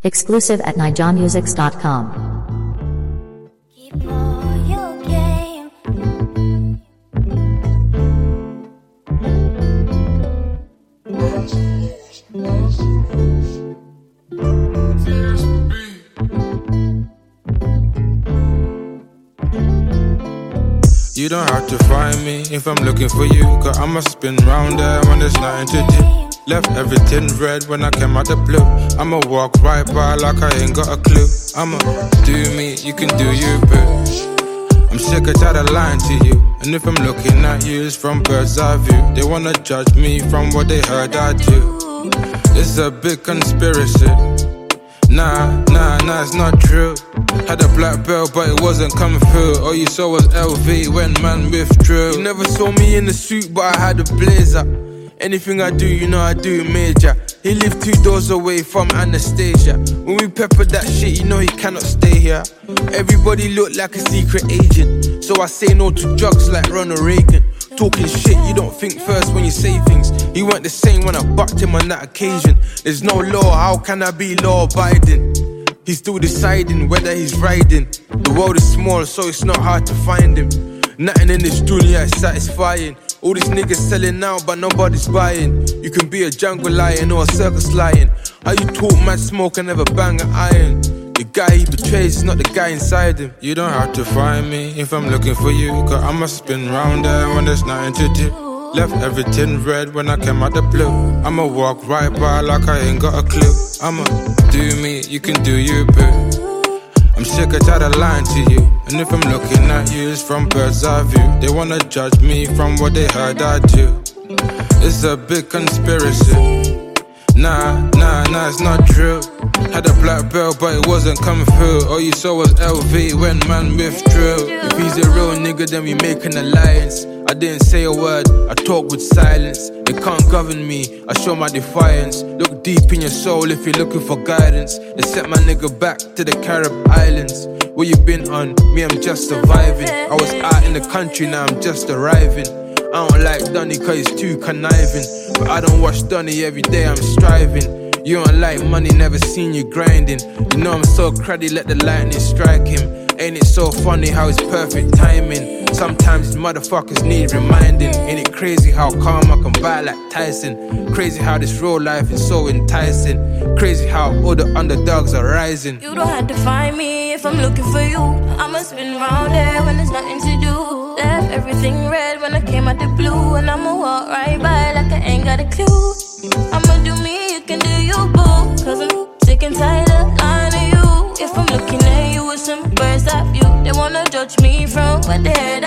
Exclusive at nijamusics.com. Keep all your game. You don't have to find me if I'm looking for you, cause I'ma spin round there when there's nothing to do. Left everything red when I came out the blue. I'ma walk right by like I ain't got a clue. I'ma do me, you can do you, boo. I'm sick of tired of lying to you. And if I'm looking at you, it's from bird's eye view. They wanna judge me from what they heard I do. It's a big conspiracy. Nah, it's not true. Had a black belt, but it wasn't coming through. All you saw was LV when man withdrew. You never saw me in the suit, but I had a blazer. Anything I do, you know I do major. He lived 2 doors away from Anastasia. When we pepper that shit, you know he cannot stay here. Everybody look like a secret agent, so I say no to drugs like Ronald Reagan. Talking shit, you don't think first when you say things. He weren't the same when I bucked him on that occasion. There's no law, how can I be law-abiding? He's still deciding whether he's riding. The world is small, so it's not hard to find him. Nothing in this dunya is satisfying. All these niggas selling out, but nobody's buying. You can be a jungle lion or a circus lion. How you talk mad smoke and never bang an iron? The guy he betrays is not the guy inside him. You don't have to find me if I'm looking for you, cause I'ma spin round there when there's nothing to do. Left everything red when I came out the blue. I'ma walk right by like I ain't got a clue. I'ma do me, you can do you, boo. I'm sick of tired of lying to you. And if I'm looking at you, it's from bird's eye view. They wanna judge me from what they heard I do. It's a big conspiracy. Nah, it's not true. Had a black belt, but it wasn't coming through. All you saw was LV when man withdrew. If he's a real nigga, then we make an alliance. I didn't say a word, I talk with silence. They can't govern me, I show my defiance. Look deep in your soul if you're looking for guidance. They sent my nigga back to the Carib Islands. What you been on? Me, I'm just surviving. I was out in the country, now I'm just arriving. I don't like Donny cause he's too conniving. But I don't watch Donny every day, I'm striving. You don't like money, never seen you grinding. You know I'm so cruddy, let the lightning strike him. Ain't it so funny how it's perfect timing? Sometimes these motherfuckers need reminding. Ain't it crazy how calm I can buy like Tyson? Crazy how this real life is so enticing. Crazy how all the underdogs are rising. You don't have to find me if I'm looking for you. I'ma spin round there when there's nothing to do. Left everything red when I came out the blue. And I'ma walk right by like I ain't got a clue. I'ma do me, you can do you, boo. Cause I'm sick and tired of lying to you. If I'm looking at you with some bird's eye view, they wanna judge me from what they heard